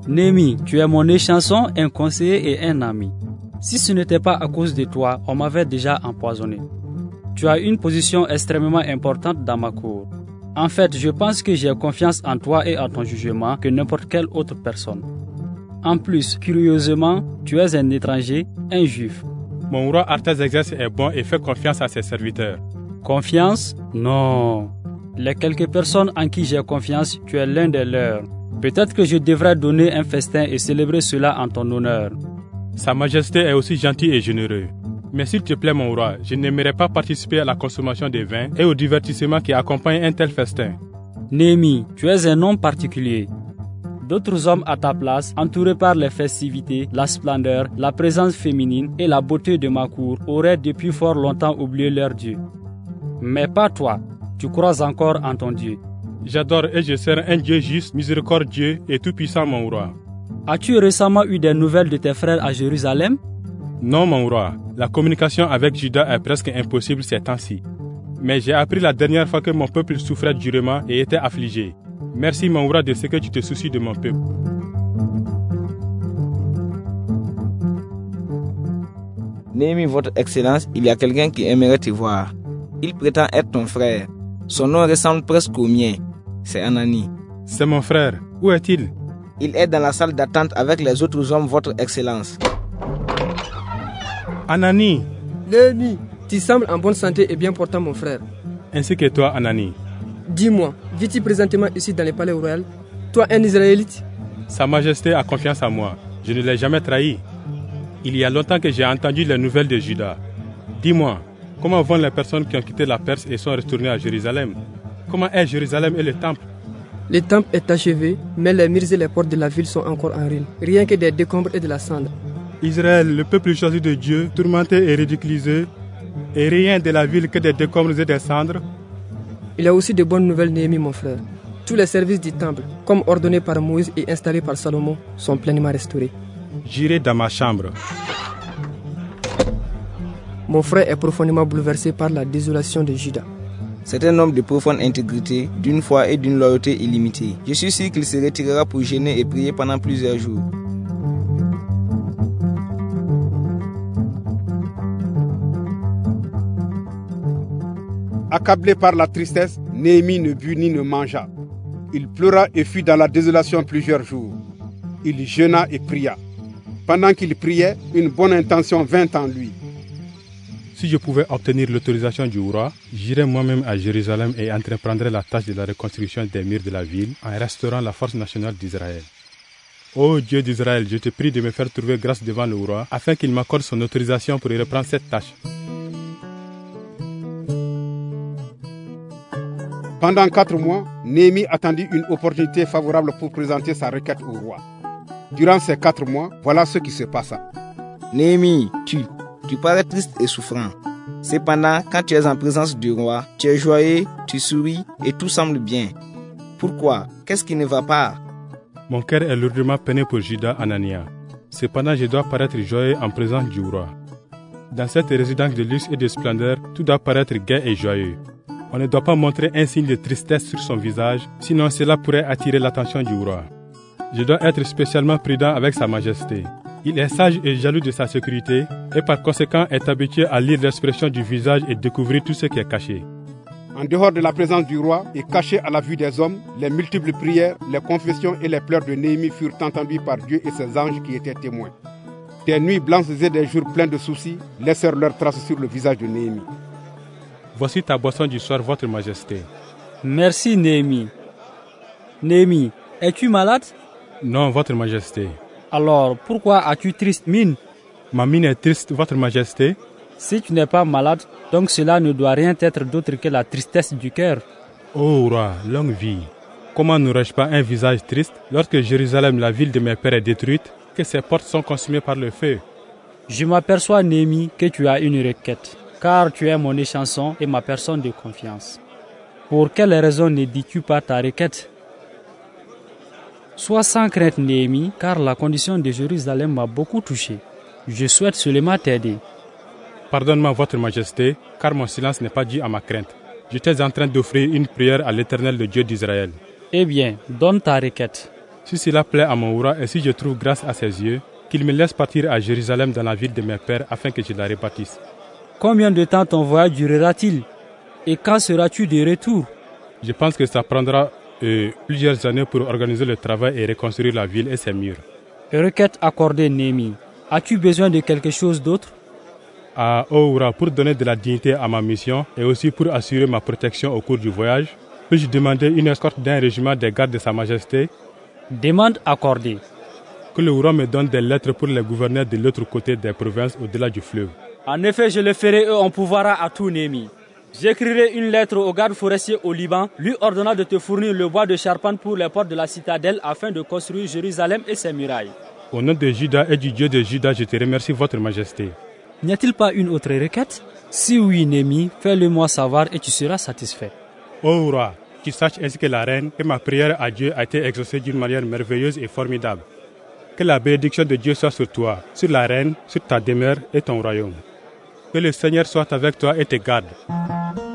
Néhémie, tu es mon échanson, un conseiller et un ami. Si ce n'était pas à cause de toi, on m'avait déjà empoisonné. Tu as une position extrêmement importante dans ma cour. En fait, je pense que j'ai confiance en toi et en ton jugement que n'importe quelle autre personne. En plus, curieusement, tu es un étranger, un juif. Mon roi Artaxerxès est bon et fait confiance à ses serviteurs. Confiance? Non. Les quelques personnes en qui j'ai confiance, tu es l'un des leurs. Peut-être que je devrais donner un festin et célébrer cela en ton honneur. Sa Majesté est aussi gentil et généreux. Mais s'il te plaît, mon roi, je n'aimerais pas participer à la consommation des vins et au divertissement qui accompagne un tel festin. Néhémie, tu es un homme particulier. D'autres hommes à ta place, entourés par les festivités, la splendeur, la présence féminine et la beauté de ma cour, auraient depuis fort longtemps oublié leur Dieu. Mais pas toi, tu crois encore en ton Dieu. J'adore et je sers un Dieu juste, miséricordieux et tout-puissant, mon roi. As-tu récemment eu des nouvelles de tes frères à Jérusalem? Non, mon roi. La communication avec Juda est presque impossible ces temps-ci. Mais j'ai appris la dernière fois que mon peuple souffrait durement et était affligé. Merci, mon roi, de ce que tu te soucies de mon peuple. Néhémie, votre Excellence, il y a quelqu'un qui aimerait te voir. Il prétend être ton frère. Son nom ressemble presque au mien. C'est Anani. C'est mon frère. Où est-il? Il est dans la salle d'attente avec les autres hommes, votre Excellence. Anani. Néhémie, tu sembles en bonne santé et bien portant, mon frère. Ainsi que toi, Anani. Dis-moi, vis-tu présentement ici dans le palais royal? Toi, un Israélite? Sa Majesté a confiance en moi. Je ne l'ai jamais trahi. Il y a longtemps que j'ai entendu les nouvelles de Juda. Dis-moi, comment vont les personnes qui ont quitté la Perse et sont retournées à Jérusalem? Comment est Jérusalem et le temple? Le temple est achevé, mais les murs et les portes de la ville sont encore en ruine. Rien que des décombres et de la cendre. Israël, le peuple choisi de Dieu, tourmenté et ridiculisé, et rien de la ville que des décombres et des cendres. Il y a aussi de bonnes nouvelles, Néhémie, mon frère. Tous les services du temple, comme ordonné par Moïse et installés par Salomon, sont pleinement restaurés. J'irai dans ma chambre. Mon frère est profondément bouleversé par la désolation de Juda. C'est un homme de profonde intégrité, d'une foi et d'une loyauté illimitée. Je suis sûr qu'il se retirera pour jeûner et prier pendant plusieurs jours. Accablé par la tristesse, Néhémie ne but ni ne mangea. Il pleura et fut dans la désolation plusieurs jours. Il jeûna et pria. Pendant qu'il priait, une bonne intention vint en lui. Si je pouvais obtenir l'autorisation du roi, j'irais moi-même à Jérusalem et entreprendrais la tâche de la reconstruction des murs de la ville en restaurant la force nationale d'Israël. Ô Dieu d'Israël, je te prie de me faire trouver grâce devant le roi afin qu'il m'accorde son autorisation pour reprendre cette tâche. Pendant 4 mois, Néhémie attendit une opportunité favorable pour présenter sa requête au roi. Durant ces 4 mois, voilà ce qui se passa. Néhémie, tu parais triste et souffrant. Cependant, quand tu es en présence du roi, tu es joyeux, tu souris et tout semble bien. Pourquoi? Qu'est-ce qui ne va pas? Mon cœur est lourdement peiné pour Juda Anania. Cependant, je dois paraître joyeux en présence du roi. Dans cette résidence de luxe et de splendeur, tout doit paraître gai et joyeux. On ne doit pas montrer un signe de tristesse sur son visage, sinon cela pourrait attirer l'attention du roi. Je dois être spécialement prudent avec sa majesté. Il est sage et jaloux de sa sécurité et par conséquent est habitué à lire l'expression du visage et découvrir tout ce qui est caché. En dehors de la présence du roi et caché à la vue des hommes, les multiples prières, les confessions et les pleurs de Néhémie furent entendus par Dieu et ses anges qui étaient témoins. Des nuits blanches et des jours pleins de soucis laissèrent leurs traces sur le visage de Néhémie. Voici ta boisson du soir, votre majesté. Merci, Néhémie. Néhémie, es-tu malade? Non, votre majesté. Alors, pourquoi as-tu triste mine? Ma mine est triste, votre majesté. Si tu n'es pas malade, donc cela ne doit rien être d'autre que la tristesse du cœur. Ô roi, longue vie. Comment n'aurais-je pas un visage triste lorsque Jérusalem, la ville de mes pères, est détruite, que ses portes sont consumées par le feu? Je m'aperçois, Néhémie, que tu as une requête, car tu es mon échanson et ma personne de confiance. Pour quelle raison ne dis-tu pas ta requête? Sois sans crainte, Néhémie, car la condition de Jérusalem m'a beaucoup touché. Je souhaite seulement t'aider. Pardonne-moi, votre majesté, car mon silence n'est pas dû à ma crainte. J'étais en train d'offrir une prière à l'Éternel, le Dieu d'Israël. Eh bien, donne ta requête. Si cela plaît à mon roi et si je trouve grâce à ses yeux, qu'il me laisse partir à Jérusalem dans la ville de mes pères afin que je la rebâtisse. Combien de temps ton voyage durera-t-il? Et quand seras-tu de retour? Je pense que ça prendra plusieurs années pour organiser le travail et reconstruire la ville et ses murs. Requête accordée, Néhémie. As-tu besoin de quelque chose d'autre? Pour donner de la dignité à ma mission et aussi pour assurer ma protection au cours du voyage, puis-je demander une escorte d'un régiment des gardes de Sa Majesté? Demande accordée. Que le roi me donne des lettres pour les gouverneurs de l'autre côté des provinces au-delà du fleuve. En effet, je le ferai et on pourvoira à tout, Néhémie. J'écrirai une lettre au garde forestier au Liban, lui ordonnant de te fournir le bois de charpente pour les portes de la citadelle afin de construire Jérusalem et ses murailles. Au nom de Juda et du Dieu de Juda, je te remercie, votre majesté. N'y a-t-il pas une autre requête? Si oui, Néhémie, fais-le-moi savoir et tu seras satisfait. Ô roi, tu saches ainsi que la reine, que ma prière à Dieu a été exaucée d'une manière merveilleuse et formidable. Que la bénédiction de Dieu soit sur toi, sur la reine, sur ta demeure et ton royaume. Que le Seigneur soit avec toi et te garde.